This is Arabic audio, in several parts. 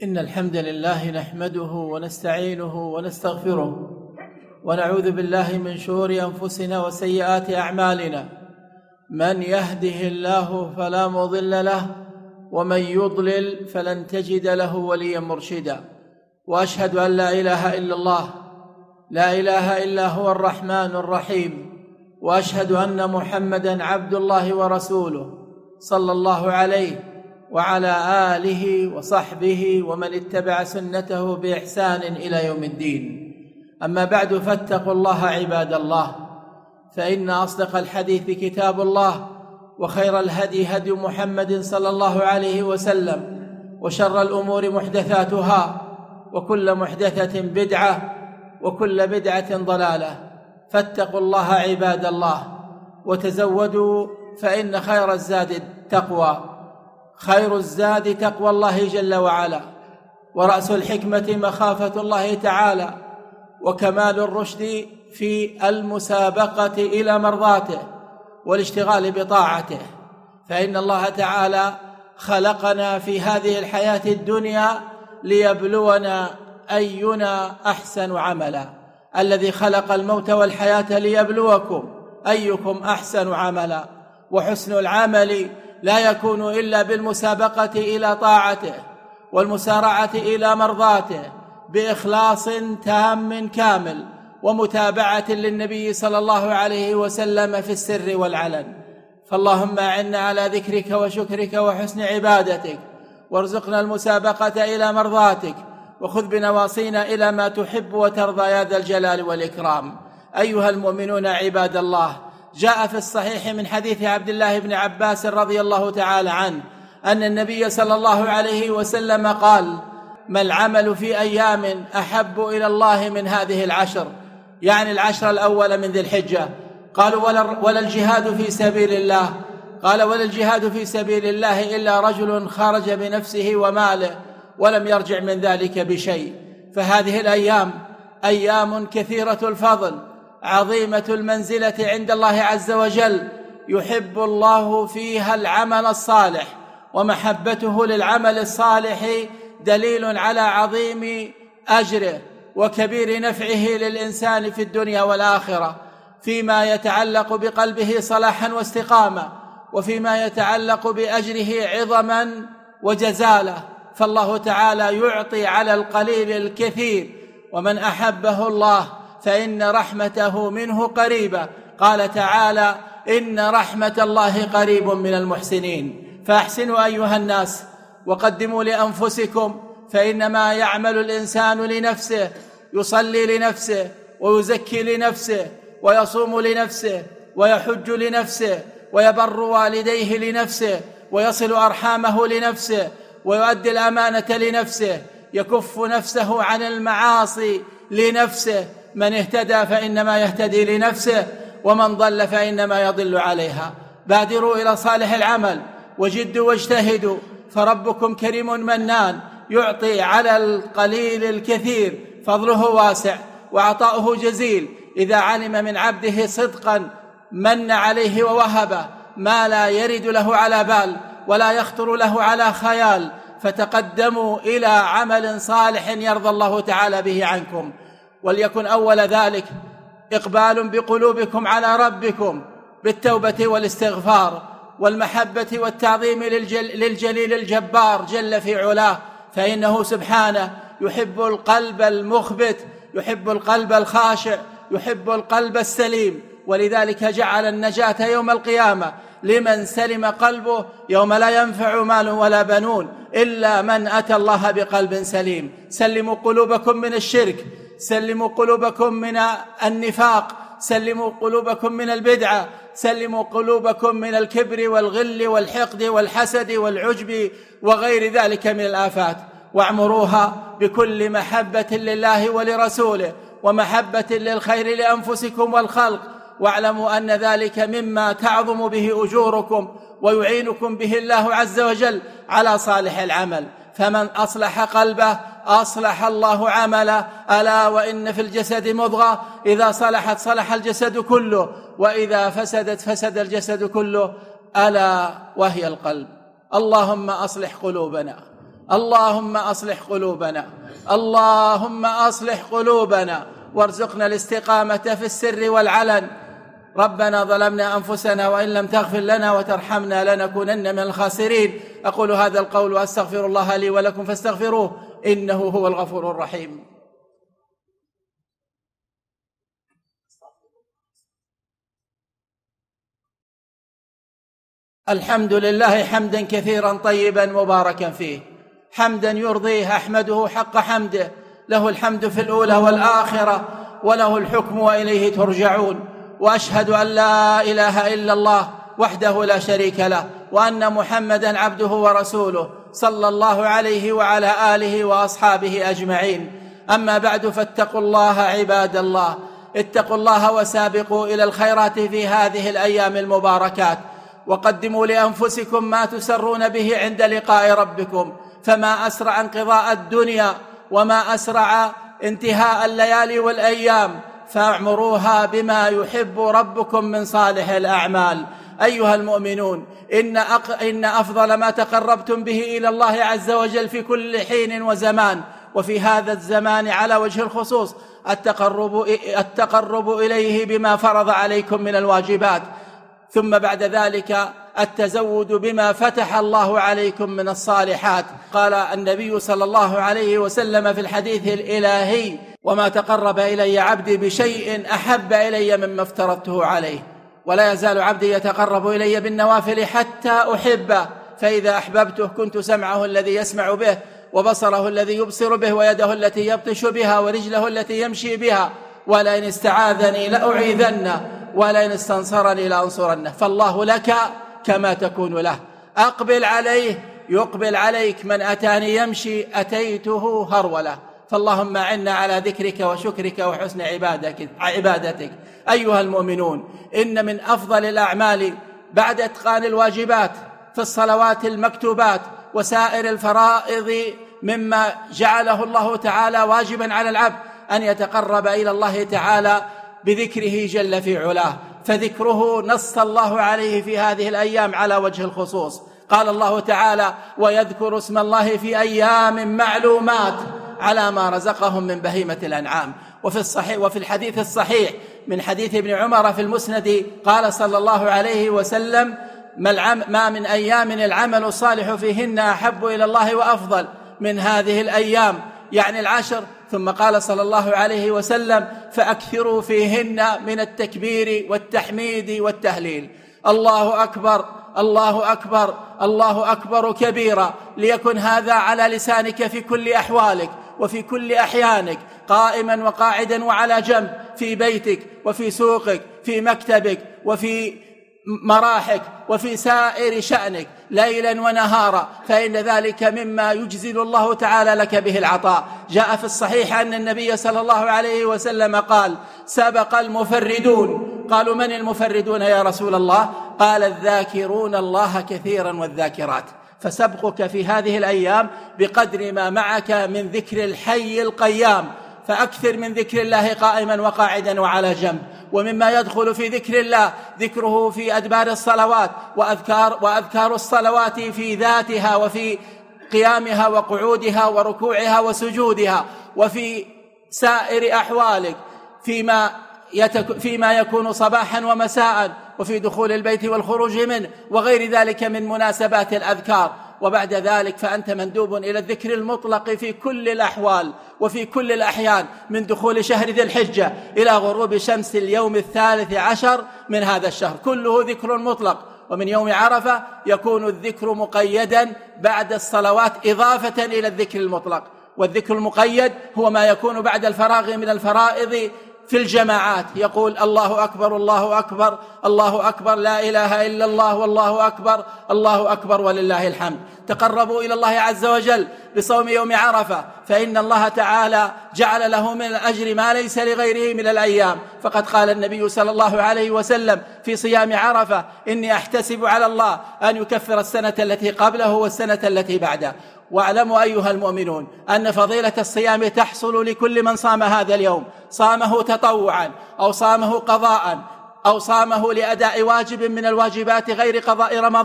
إن الحمد لله نحمده ونستعينه ونستغفره ونعوذ بالله من شرور أنفسنا وسيئات أعمالنا. من يهده الله فلا مضل له ومن يضلل فلن تجد له وليا مرشدا. وأشهد أن لا إله إلا الله، لا إله إلا هو الرحمن الرحيم. وأشهد أن محمدًا عبد الله ورسوله صلى الله عليه وعلى آله وصحبه ومن اتبع سنته بإحسان إلى يوم الدين. أما بعد، فاتقوا الله عباد الله، فإن أصدق الحديث كتاب الله، وخير الهدي هدي محمد صلى الله عليه وسلم، وشر الأمور محدثاتها، وكل محدثة بدعة، وكل بدعة ضلالة. فاتقوا الله عباد الله وتزودوا، فإن خير الزاد التقوى، خير الزاد تقوى الله جل وعلا، ورأس الحكمة مخافة الله تعالى، وكمال الرشد في المسابقة إلى مرضاته والاشتغال بطاعته. فإن الله تعالى خلقنا في هذه الحياة الدنيا ليبلونا أينا أحسن عملا. الذي خلق الموت والحياة ليبلوكم أيكم أحسن عملا. وحسن العمل لا يكون إلا بالمسابقة إلى طاعته والمسارعة إلى مرضاته بإخلاص تام كامل، ومتابعة للنبي صلى الله عليه وسلم في السر والعلن. فاللهم أعنا على ذكرك وشكرك وحسن عبادتك، وارزقنا المسابقة إلى مرضاتك، وخذ بنواصينا إلى ما تحب وترضى يا ذا الجلال والإكرام. أيها المؤمنون عباد الله، جاء في الصحيح من حديث عبد الله بن عباس رضي الله تعالى عنه أن النبي صلى الله عليه وسلم قال: ما العمل في أيام أحب إلى الله من هذه العشر، يعني العشر الأول من ذي الحجة. قالوا: ولا الجهاد في سبيل الله. قال: ولا الجهاد في سبيل الله إلا رجل خرج بنفسه وماله ولم يرجع من ذلك بشيء. فهذه الأيام أيام كثيرة الفضل، عظيمة المنزلة عند الله عز وجل، يحب الله فيها العمل الصالح، ومحبته للعمل الصالح دليل على عظيم أجره وكبير نفعه للإنسان في الدنيا والآخرة، فيما يتعلق بقلبه صلاحا واستقامة، وفيما يتعلق بأجره عظما وجزالة. فالله تعالى يعطي على القليل الكثير، ومن أحبه الله فإن رحمته منه قريبة. قال تعالى: إن رحمة الله قريب من المحسنين. فأحسنوا أيها الناس وقدموا لأنفسكم، فإنما يعمل الإنسان لنفسه، يصلي لنفسه، ويزكي لنفسه، ويصوم لنفسه، ويحج لنفسه، ويبر والديه لنفسه، ويصل أرحامه لنفسه، ويؤدي الأمانة لنفسه، يكف نفسه عن المعاصي لنفسه. من اهتدى فإنما يهتدي لنفسه، ومن ضل فإنما يضل عليها. بادروا إلى صالح العمل وجدوا واجتهدوا، فربكم كريم منان، يعطي على القليل الكثير، فضله واسع وعطاؤه جزيل. إذا علم من عبده صدقا من عليه ووهبه ما لا يرد له على بال ولا يخطر له على خيال. فتقدموا إلى عمل صالح يرضى الله تعالى به عنكم. وليكن أول ذلك إقبال بقلوبكم على ربكم بالتوبة والاستغفار والمحبة والتعظيم للجليل الجبار جل في علاه. فإنه سبحانه يحب القلب المخبت، يحب القلب الخاشع، يحب القلب السليم. ولذلك جعل النجاة يوم القيامة لمن سلم قلبه، يوم لا ينفع مال ولا بنون إلا من أتى الله بقلب سليم. سلموا قلوبكم من الشرك، سلموا قلوبكم من النفاق، سلموا قلوبكم من البدعة، سلموا قلوبكم من الكبر والغل والحقد والحسد والعجب وغير ذلك من الآفات، واعمروها بكل محبة لله ولرسوله، ومحبة للخير لأنفسكم والخلق. واعلموا أن ذلك مما تعظم به أجوركم ويعينكم به الله عز وجل على صالح العمل. فمن أصلح قلبه أصلح الله عمله. ألا وإن في الجسد مضغة إذا صلحت صلح الجسد كله، وإذا فسدت فسد الجسد كله، ألا وهي القلب. اللهم أصلح قلوبنا اللهم أصلح قلوبنا، اللهم أصلح قلوبنا وارزقنا الاستقامة في السر والعلن. ربنا ظلمنا أنفسنا وإن لم تغفر لنا وترحمنا لنكونن من الخاسرين. أقول هذا القول وأستغفر الله لي ولكم فاستغفروه إنه هو الغفور الرحيم. الحمد لله حمدا كثيرا طيبا مباركا فيه، حمدا يرضيه أحمده حق حمده، له الحمد في الأولى والآخرة وله الحكم وإليه ترجعون. وأشهد أن لا إله إلا الله وحده لا شريك له، وأن محمدا عبده ورسوله صلى الله عليه وعلى آله وأصحابه أجمعين. أما بعد، فاتقوا الله عباد الله، اتقوا الله وسابقوا إلى الخيرات في هذه الأيام المباركات، وقدموا لأنفسكم ما تسرون به عند لقاء ربكم، فما أسرع انقضاء الدنيا وما أسرع انتهاء الليالي والأيام، فاعمروها بما يحب ربكم من صالح الأعمال. أيها المؤمنون، إن أفضل ما تقربتم به إلى الله عز وجل في كل حين وزمان، وفي هذا الزمان على وجه الخصوص، التقرب إليه بما فرض عليكم من الواجبات، ثم بعد ذلك التزود بما فتح الله عليكم من الصالحات. قال النبي صلى الله عليه وسلم في الحديث الإلهي: وما تقرب إلي عبدي بشيء أحب إلي مما افترضته عليه، ولا يزال عبدي يتقرب إلي بالنوافل حتى أحبه، فإذا أحببته كنت سمعه الذي يسمع به، وبصره الذي يبصر به، ويده التي يبطش بها، ورجله التي يمشي بها، ولئن استعاذني لأعيذنه، ولئن استنصرني لأنصرنه. فالله لك كما تكون له. أقبل عليه يقبل عليك، من أتاني يمشي أتيته هرولة. فاللهم أعنا على ذكرك وشكرك وحسن عبادتك. أيها المؤمنون، إن من أفضل الأعمال بعد إتقان الواجبات في الصلوات المكتوبات وسائر الفرائض مما جعله الله تعالى واجبا على العبد أن يتقرب إلى الله تعالى بذكره جل في علاه، فذكره نص الله عليه في هذه الأيام على وجه الخصوص. قال الله تعالى: ويذكر اسم الله في أيام معلومات على ما رزقهم من بهيمة الأنعام. وفي الحديث الصحيح من حديث ابن عمر في المسند قال صلى الله عليه وسلم: ما من أيام العمل الصالح فيهن أحب إلى الله وأفضل من هذه الأيام، يعني العشر. ثم قال صلى الله عليه وسلم: فأكثروا فيهن من التكبير والتحميد والتهليل. الله أكبر، الله أكبر، الله أكبر كبيرا، ليكن هذا على لسانك في كل أحوالك وفي كل أحيانك، قائما وقاعدا وعلى جنب، في بيتك وفي سوقك، في مكتبك وفي مراحك وفي سائر شأنك، ليلا ونهارا، فإن ذلك مما يجزل الله تعالى لك به العطاء. جاء في الصحيح أن النبي صلى الله عليه وسلم قال: سبق المفردون. قالوا: من المفردون يا رسول الله؟ قال: الذاكرون الله كثيرا والذاكرات. فسبقك في هذه الأيام بقدر ما معك من ذكر الحي القيام، فأكثر من ذكر الله قائما وقاعدا وعلى جنب. ومما يدخل في ذكر الله ذكره في أدبار الصلوات، وأذكار الصلوات في ذاتها وفي قيامها وقعودها وركوعها وسجودها، وفي سائر أحوالك، فيما يكون صباحا ومساء، وفي دخول البيت والخروج منه، وغير ذلك من مناسبات الأذكار. وبعد ذلك فأنت مندوب إلى الذكر المطلق في كل الأحوال وفي كل الأحيان، من دخول شهر ذي الحجة إلى غروب شمس اليوم 13 من هذا الشهر، كله ذكر مطلق. ومن يوم عرفة يكون الذكر مقيدا بعد الصلوات إضافة إلى الذكر المطلق. والذكر المقيد هو ما يكون بعد الفراغ من الفرائض في الجماعات، يقول: الله أكبر، الله أكبر، الله أكبر، لا إله إلا الله، والله أكبر، الله أكبر ولله الحمد. تقربوا إلى الله عز وجل بصوم يوم عرفة، فإن الله تعالى جعل له من الأجر ما ليس لغيره من الأيام. فقد قال النبي صلى الله عليه وسلم في صيام عرفة: إني أحتسب على الله أن يكفر السنة التي قبله والسنة التي بعده. واعلموا أيها المؤمنون أن فضيلة الصيام تحصل لكل من صام هذا اليوم، صامه تطوعا أو صامه قضاء أو صامه لأداء واجب من الواجبات غير قضاء رمضان،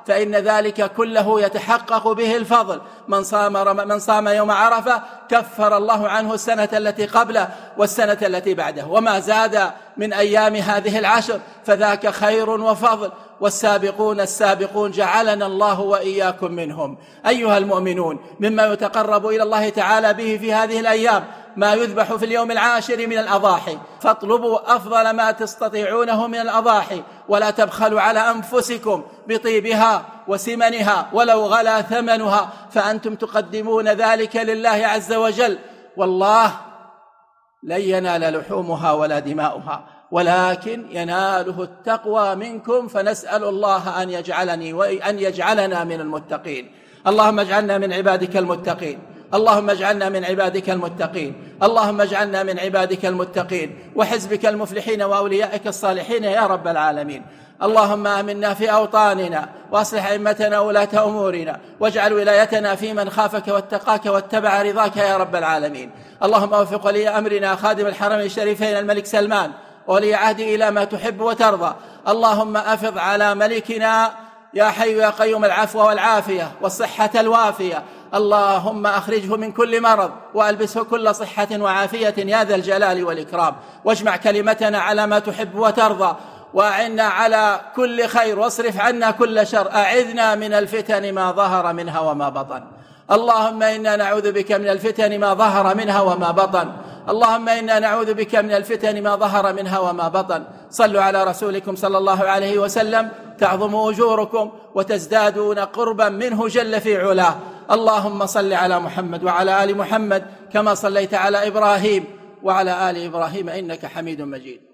فإن ذلك كله يتحقق به الفضل. من صام يوم عرفة كفر الله عنه السنة التي قبله والسنة التي بعده، وما زاد من أيام هذه العشر فذاك خير وفضل. والسابقون السابقون جعلنا الله وإياكم منهم. أيها المؤمنون، مما يتقرب إلى الله تعالى به في هذه الأيام ما يذبح في اليوم العاشر من الأضاحي، فاطلبوا أفضل ما تستطيعونه من الأضاحي، ولا تبخلوا على أنفسكم بطيبها وسمنها ولو غلا ثمنها، فأنتم تقدمون ذلك لله عز وجل. والله لن ينال لحومها ولا دماؤها، ولكن يناله التقوى منكم، فنسأل الله أن يجعلنا من المتقين. اللهم اجعلنا من عبادك المتقين، اللهم اجعلنا من عبادك المتقين، اللهم اجعلنا من عبادك المتقين وحزبك المفلحين وأوليائك الصالحين يا رب العالمين. اللهم آمنا في أوطاننا وأصلح أئمتنا وولاة أمورنا، واجعل ولايتنا في من خافك واتقاك واتبع رضاك يا رب العالمين. اللهم وفق ولي أمرنا خادم الحرمين الشريفين الملك سلمان ولي عهده إلى ما تحب وترضى. اللهم أفض على ملكنا يا حي يا قيوم العفو والعافية والصحة الوافية. اللهم أخرجه من كل مرض وألبسه كل صحة وعافية يا ذا الجلال والإكرام، واجمع كلمتنا على ما تحب وترضى، وأعنا على كل خير، واصرف عنا كل شر. أعذنا من الفتن ما ظهر منها وما بطن. اللهم إنا نعوذ بك من الفتن ما ظهر منها وما بطن. اللهم إنا نعوذ بك من الفتن ما ظهر منها وما بطن. صلوا على رسولكم صلى الله عليه وسلم تعظم أجوركم وتزدادون قربا منه جل في علاه. اللهم صل على محمد وعلى آل محمد كما صليت على إبراهيم وعلى آل إبراهيم إنك حميد مجيد.